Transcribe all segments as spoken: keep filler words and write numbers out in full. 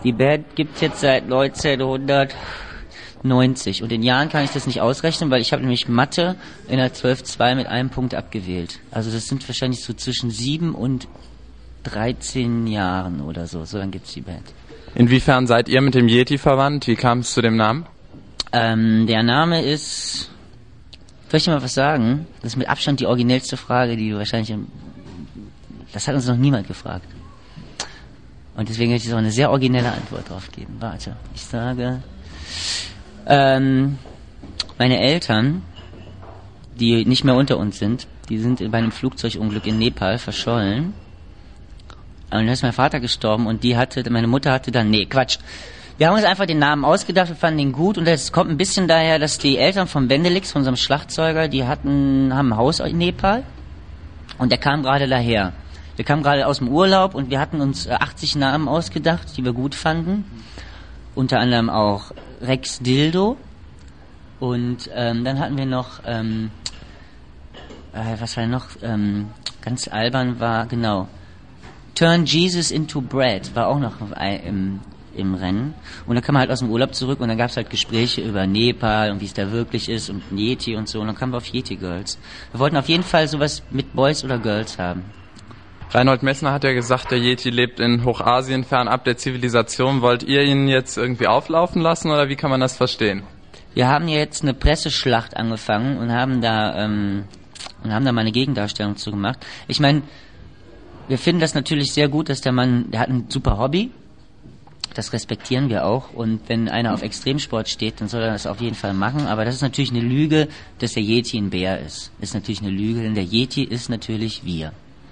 Die Band gibt's jetzt seit neunzehnhundertneunzig und in Jahren kann ich das nicht ausrechnen, weil ich habe nämlich Mathe in der zwölf zwei mit einem Punkt abgewählt. Also das sind wahrscheinlich so zwischen sieben und dreizehn Jahren oder so. So, dann gibt's die Band. Inwiefern seid ihr mit dem Yeti verwandt? Wie kam es zu dem Namen? Ähm, der Name ist... Soll ich dir mal was sagen? Das ist mit Abstand die originellste Frage, die du wahrscheinlich... Im, das hat uns noch niemand gefragt. Und deswegen werde ich jetzt auch eine sehr originelle Antwort drauf geben. Warte, ich sage... Ähm, meine Eltern, die nicht mehr unter uns sind, die sind bei einem Flugzeugunglück in Nepal verschollen. Und da ist mein Vater gestorben und die hatte, meine Mutter hatte dann... Nee, Quatsch. Wir haben uns einfach den Namen ausgedacht, wir fanden ihn gut und das kommt ein bisschen daher, dass die Eltern von Bendelix, von unserem Schlagzeuger, die hatten, haben ein Haus in Nepal und der kam gerade daher. Wir kamen gerade aus dem Urlaub und wir hatten uns achtzig Namen ausgedacht, die wir gut fanden. Unter anderem auch Rex Dildo und ähm, dann hatten wir noch, ähm, äh, was war noch, ähm, ganz albern war, genau, Turn Jesus into Bread war auch noch im... im Rennen. Und dann kam man halt aus dem Urlaub zurück und dann gab es halt Gespräche über Nepal und wie es da wirklich ist und Yeti und so. Und dann kamen wir auf Yeti Girls. Wir wollten auf jeden Fall sowas mit Boys oder Girls haben. Reinhold Messner hat ja gesagt, der Yeti lebt in Hochasien, fernab der Zivilisation. Wollt ihr ihn jetzt irgendwie auflaufen lassen oder wie kann man das verstehen? Wir haben jetzt eine Presseschlacht angefangen und haben da ähm, und haben da mal eine Gegendarstellung zu gemacht. Ich meine, wir finden das natürlich sehr gut, dass der Mann, der hat ein super Hobby. Das respektieren wir auch. Und wenn einer auf Extremsport steht, dann soll er das auf jeden Fall machen. Aber das ist natürlich eine Lüge, dass der Yeti ein Bär ist. Ist natürlich eine Lüge, denn der Yeti ist natürlich wir.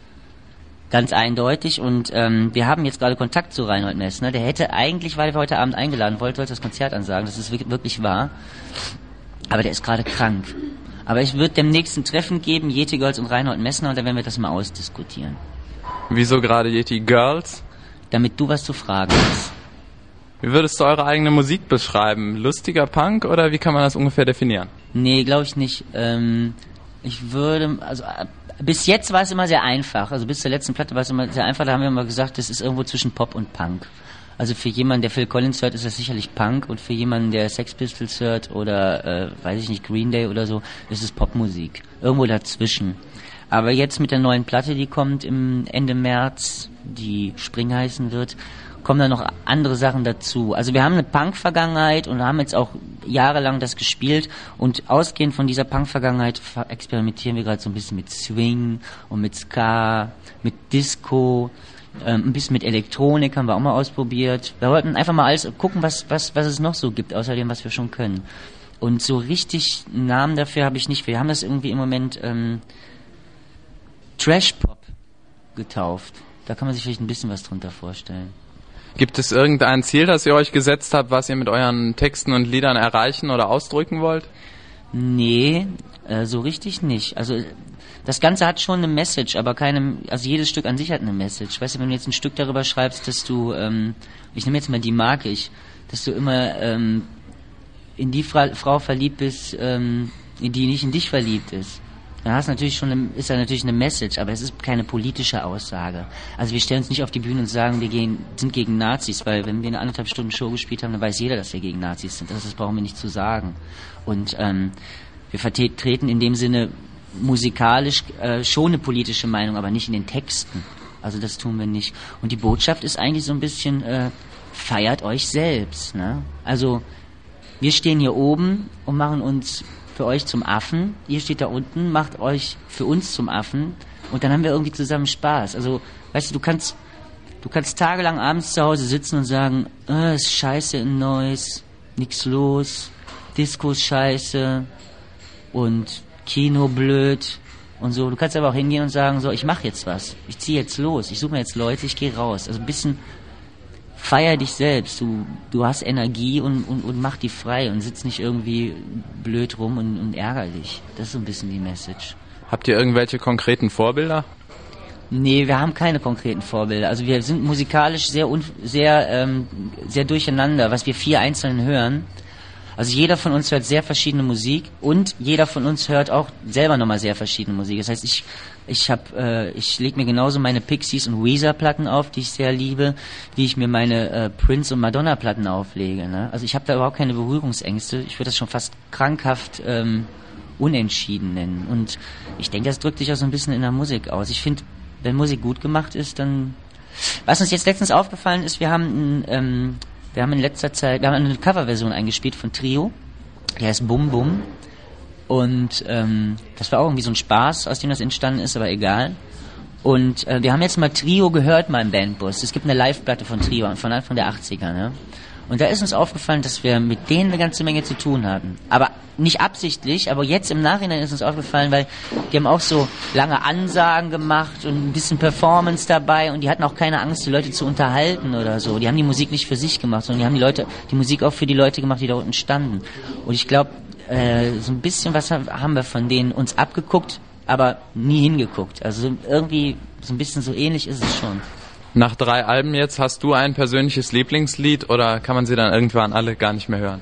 Ganz eindeutig. Und ähm, wir haben jetzt gerade Kontakt zu Reinhold Messner. Der hätte eigentlich, weil er heute Abend eingeladen wollte, wollte das Konzert ansagen. Das ist wirklich wahr. Aber der ist gerade krank. Aber ich würde dem nächsten Treffen geben, Yeti Girls und Reinhold Messner, und dann werden wir das mal ausdiskutieren. Wieso gerade Yeti Girls? Damit du was zu fragen hast. Wie würdest du eure eigene Musik beschreiben? Lustiger Punk oder wie kann man das ungefähr definieren? Nee, glaube ich nicht. Ähm, ich würde, also äh, bis jetzt war es immer sehr einfach. Also bis zur letzten Platte war es immer sehr einfach. Da haben wir immer gesagt, das ist irgendwo zwischen Pop und Punk. Also für jemanden, der Phil Collins hört, ist das sicherlich Punk. Und für jemanden, der Sex Pistols hört oder, äh, weiß ich nicht, Green Day oder so, ist es Popmusik. Irgendwo dazwischen. Aber jetzt mit der neuen Platte, die kommt im Ende März, die Spring heißen wird, kommen da noch andere Sachen dazu. Also wir haben eine Punk-Vergangenheit und haben jetzt auch jahrelang das gespielt und ausgehend von dieser Punk-Vergangenheit experimentieren wir gerade so ein bisschen mit Swing und mit Ska, mit Disco, ähm, ein bisschen mit Elektronik haben wir auch mal ausprobiert. Wir wollten einfach mal alles gucken, was, was, was es noch so gibt, außer dem, was wir schon können. Und so richtig einen Namen dafür habe ich nicht. Wir haben das irgendwie im Moment ähm, Trash-Pop getauft. Da kann man sich vielleicht ein bisschen was drunter vorstellen. Gibt es irgendein Ziel, das ihr euch gesetzt habt, was ihr mit euren Texten und Liedern erreichen oder ausdrücken wollt? Nee, äh, so richtig nicht. Also das Ganze hat schon eine Message, aber keine, also jedes Stück an sich hat eine Message. Weißt du, wenn du jetzt ein Stück darüber schreibst, dass du, ähm, ich nehme jetzt mal die mag ich, dass du immer ähm, in die Fra- Frau verliebt bist, ähm, die nicht in dich verliebt ist. Da hast natürlich schon eine, ist da natürlich eine Message, aber es ist keine politische Aussage. Also wir stellen uns nicht auf die Bühne und sagen, wir gehen, sind gegen Nazis, weil wenn wir eine anderthalb Stunden Show gespielt haben, dann weiß jeder, dass wir gegen Nazis sind. Das, das brauchen wir nicht zu sagen. Und ähm, wir vertreten in dem Sinne musikalisch äh, schon eine politische Meinung, aber nicht in den Texten. Also das tun wir nicht. Und die Botschaft ist eigentlich so ein bisschen, äh, feiert euch selbst. Ne? Also wir stehen hier oben und machen uns für euch zum Affen, ihr steht da unten, macht euch für uns zum Affen und dann haben wir irgendwie zusammen Spaß. Also, weißt du, du kannst du kannst tagelang abends zu Hause sitzen und sagen, äh, ist scheiße in Neuss, nix los, Disco ist scheiße und Kino blöd und so. Du kannst aber auch hingehen und sagen, so, ich mache jetzt was, ich ziehe jetzt los, ich suche mir jetzt Leute, ich gehe raus. Also ein bisschen feier dich selbst, du, du hast Energie und, und, und mach die frei und sitz nicht irgendwie blöd rum und, und ärger dich. Das ist so ein bisschen die Message. Habt ihr irgendwelche konkreten Vorbilder? Nee, wir haben keine konkreten Vorbilder. Also wir sind musikalisch sehr, un, sehr, ähm, sehr durcheinander, was wir vier einzeln hören. Also jeder von uns hört sehr verschiedene Musik und jeder von uns hört auch selber nochmal sehr verschiedene Musik. Das heißt, ich ich hab, äh, ich lege mir genauso meine Pixies und Weezer-Platten auf, die ich sehr liebe, wie ich mir meine äh, Prince und Madonna-Platten auflege. Ne? Also ich habe da überhaupt keine Berührungsängste. Ich würde das schon fast krankhaft ähm, unentschieden nennen. Und ich denke, das drückt sich auch so ein bisschen in der Musik aus. Ich finde, wenn Musik gut gemacht ist, dann... Was uns jetzt letztens aufgefallen ist, wir haben, ähm, wir haben in letzter Zeit, wir haben eine Coverversion eingespielt von Trio, die heißt Bum Bum. Und ähm, das war auch irgendwie so ein Spaß, aus dem das entstanden ist, aber egal. Und äh, wir haben jetzt mal Trio gehört, mal im Bandbus. Es gibt eine Live-Platte von Trio, von Anfang der achtziger, ne? Und da ist uns aufgefallen, dass wir mit denen eine ganze Menge zu tun hatten. Aber nicht absichtlich, aber jetzt im Nachhinein ist uns aufgefallen, weil die haben auch so lange Ansagen gemacht und ein bisschen Performance dabei und die hatten auch keine Angst, die Leute zu unterhalten oder so. Die haben die Musik nicht für sich gemacht, sondern die haben die Leute, die Musik auch für die Leute gemacht, die da unten standen. Und ich glaube, äh, so ein bisschen was haben wir von denen uns abgeguckt, aber nie hingeguckt. Also irgendwie so ein bisschen so ähnlich ist es schon. Nach drei Alben jetzt, hast du ein persönliches Lieblingslied oder kann man sie dann irgendwann alle gar nicht mehr hören?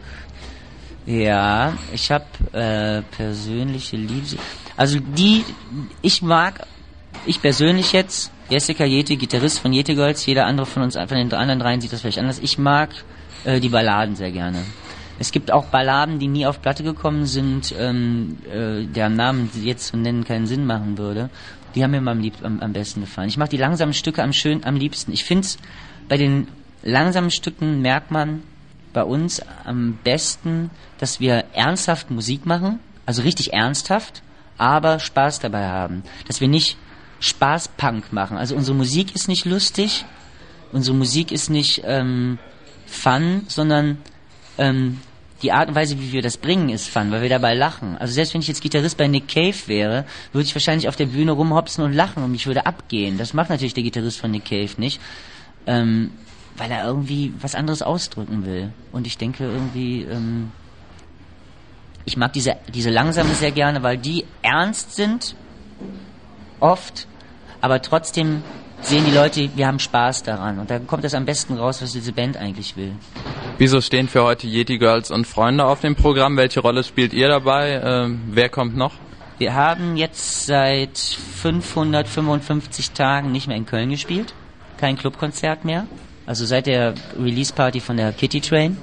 Ja, ich habe äh, persönliche Liebe. Also die, ich mag, ich persönlich jetzt, Jessica Jete, Gitarrist von Jete Girls, jeder andere von uns, von den anderen dreien sieht das vielleicht anders. Ich mag äh, die Balladen sehr gerne. Es gibt auch Balladen, die nie auf Platte gekommen sind, ähm, äh, deren Namen jetzt zu nennen keinen Sinn machen würde. Die haben mir am, lieb, am, am besten gefallen. Ich mag die langsamen Stücke am schön, am liebsten. Ich finde, bei den langsamen Stücken merkt man bei uns am besten, dass wir ernsthaft Musik machen, also richtig ernsthaft, aber Spaß dabei haben. Dass wir nicht Spaß-Punk machen. Also unsere Musik ist nicht lustig, unsere Musik ist nicht ähm, Fun, sondern ähm, die Art und Weise, wie wir das bringen, ist Fun, weil wir dabei lachen. Also selbst wenn ich jetzt Gitarrist bei Nick Cave wäre, würde ich wahrscheinlich auf der Bühne rumhopsen und lachen und mich würde abgehen. Das macht natürlich der Gitarrist von Nick Cave nicht, ähm, weil er irgendwie was anderes ausdrücken will. Und ich denke irgendwie, ähm, ich mag diese, diese Langsame sehr gerne, weil die ernst sind, oft, aber trotzdem sehen die Leute, wir haben Spaß daran. Und da kommt das am besten raus, was diese Band eigentlich will. Wieso stehen für heute Yeti Girls und Freunde auf dem Programm? Welche Rolle spielt ihr dabei? Ähm, wer kommt noch? Wir haben jetzt seit fünfhundertfünfundfünfzig Tagen nicht mehr in Köln gespielt. Kein Clubkonzert mehr. Also seit der Release-Party von der Kitty Train.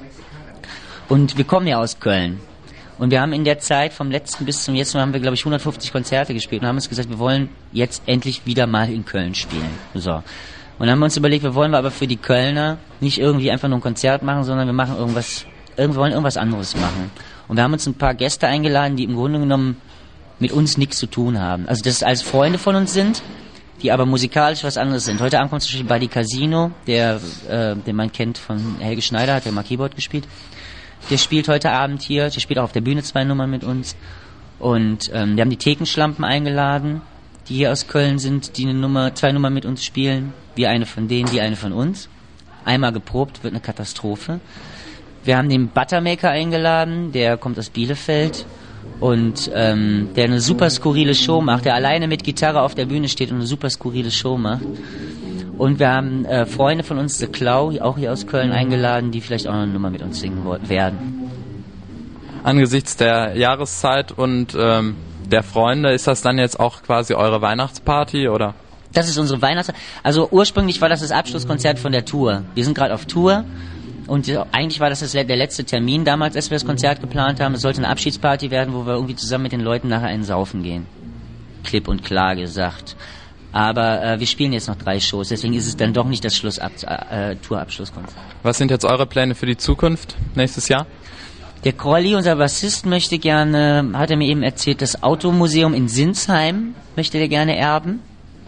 Und wir kommen ja aus Köln. Und wir haben in der Zeit vom letzten bis zum jetzt haben wir, glaube ich, hundertfünfzig Konzerte gespielt und haben uns gesagt, wir wollen jetzt endlich wieder mal in Köln spielen. So. Und dann haben wir uns überlegt, wir wollen aber für die Kölner nicht irgendwie einfach nur ein Konzert machen, sondern wir machen irgendwas, wir wollen irgendwas anderes machen. Und wir haben uns ein paar Gäste eingeladen, die im Grunde genommen mit uns nichts zu tun haben. Also das als Freunde von uns sind, die aber musikalisch was anderes sind. Heute Abend kommt zum Beispiel Buddy Casino, der, äh, den man kennt von Helge Schneider, hat ja mal Keyboard gespielt. Der spielt heute Abend hier, der spielt auch auf der Bühne zwei Nummern mit uns. Und ähm, wir haben die Thekenschlampen eingeladen, die hier aus Köln sind, die eine Nummer, zwei Nummern mit uns spielen. Wir eine von denen, die eine von uns. Einmal geprobt, wird eine Katastrophe. Wir haben den Buttermaker eingeladen, der kommt aus Bielefeld und ähm, der eine super skurrile Show macht, der alleine mit Gitarre auf der Bühne steht und eine super skurrile Show macht. Und wir haben äh, Freunde von uns, The Clau, auch hier aus Köln, eingeladen, die vielleicht auch noch eine Nummer mit uns singen werden. Angesichts der Jahreszeit und ähm, der Freunde, ist das dann jetzt auch quasi eure Weihnachtsparty, oder? Das ist unsere Weihnachts... Also ursprünglich war das das Abschlusskonzert von der Tour. Wir sind gerade auf Tour und eigentlich war das, das der letzte Termin damals, als wir das Konzert geplant haben. Es sollte eine Abschiedsparty werden, wo wir irgendwie zusammen mit den Leuten nachher einen saufen gehen. Klipp und klar gesagt. Aber äh, wir spielen jetzt noch drei Shows, deswegen ist es dann doch nicht das Schlussab äh, Tourabschlusskonzert. Was sind jetzt eure Pläne für die Zukunft nächstes Jahr? Der Crolli, unser Bassist, möchte gerne, hat er mir eben erzählt, das Automuseum in Sinsheim möchte er gerne erben.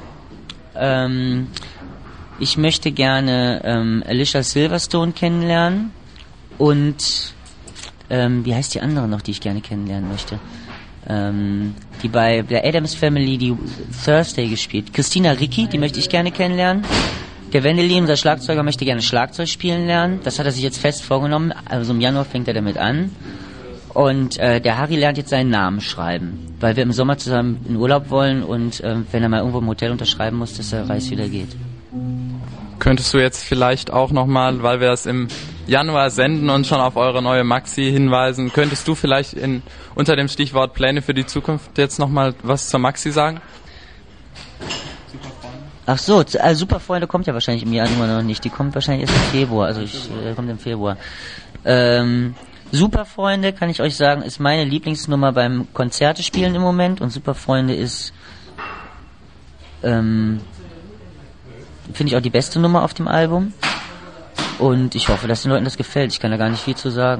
Ähm, ich möchte gerne ähm, Alicia Silverstone kennenlernen und ähm, wie heißt die andere noch, die ich gerne kennenlernen möchte? Ähm, die bei der Addams Family die Thursday gespielt. Christina Ricci, die möchte ich gerne kennenlernen. Der Wendeli, unser Schlagzeuger, möchte gerne Schlagzeug spielen lernen. Das hat er sich jetzt fest vorgenommen. Also im Januar fängt er damit an. Und äh, der Harry lernt jetzt seinen Namen schreiben, weil wir im Sommer zusammen in Urlaub wollen und äh, wenn er mal irgendwo im Hotel unterschreiben muss, dass er weiß, wie der geht. Könntest du jetzt vielleicht auch nochmal, weil wir das im Januar senden und schon auf eure neue Maxi hinweisen. Könntest du vielleicht in, unter dem Stichwort Pläne für die Zukunft jetzt nochmal was zur Maxi sagen? Ach so, also Superfreunde kommt ja wahrscheinlich im Januar noch nicht. Die kommt wahrscheinlich erst im Februar. Also ich, äh, kommt im Februar. Ähm, Superfreunde, kann ich euch sagen, ist meine Lieblingsnummer beim Konzerte spielen im Moment. Und Superfreunde ist, ähm, finde ich auch die beste Nummer auf dem Album. Und ich hoffe, dass den Leuten das gefällt. Ich kann da gar nicht viel zu sagen.